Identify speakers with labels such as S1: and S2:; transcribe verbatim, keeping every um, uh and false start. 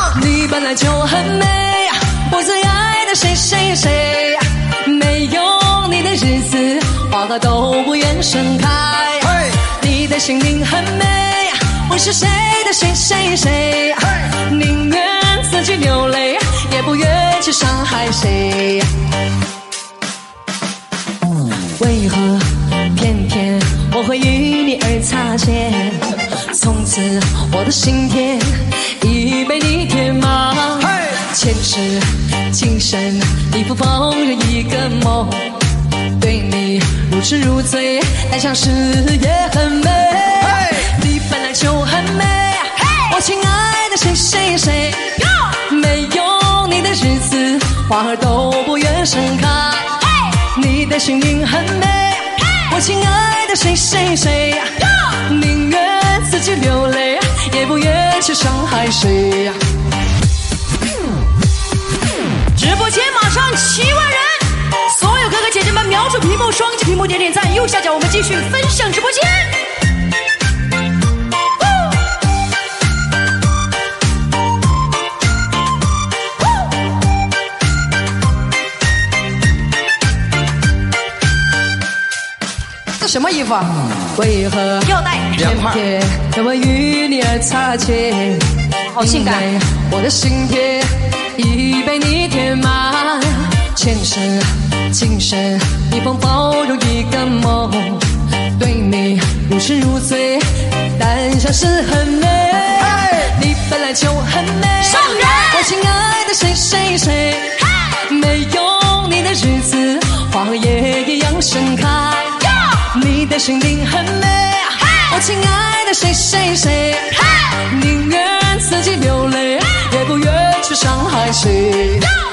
S1: 你本来就很美，我最爱的谁谁谁，没有你的日子，花花都不愿盛开。你的心灵很美，我是谁的谁谁谁，宁愿自己流泪，也不愿去伤害谁。为何偏偏我会与你而擦肩？从此我的心田已被你填满，前世今生你不放任一个梦，对你如痴如醉，但相识也很美。你本来就很美，我亲爱的谁谁谁，没有你的日子，花儿都不愿盛开。你的心灵很美，我亲爱的谁谁谁，宁愿自己流泪，也不愿去伤害谁。
S2: 直播间马上七万人，所有哥哥姐姐们瞄准屏幕，双击屏幕点点赞，右下角我们继续分享直播间。
S1: 这什么衣服啊？为何
S2: 吊带
S1: 偏偏要我与你而擦肩？
S2: 好性感！
S1: 我的心田已被你填满，前世今生你丰包容一个梦，对你如痴如醉，但相识很美。你本来就很美，
S2: 上人，
S1: 我亲爱的谁谁谁，没有你的日子，花儿也一样盛开。你的心灵很美，我亲爱的谁谁谁，宁愿自己流泪，也不愿去伤害谁。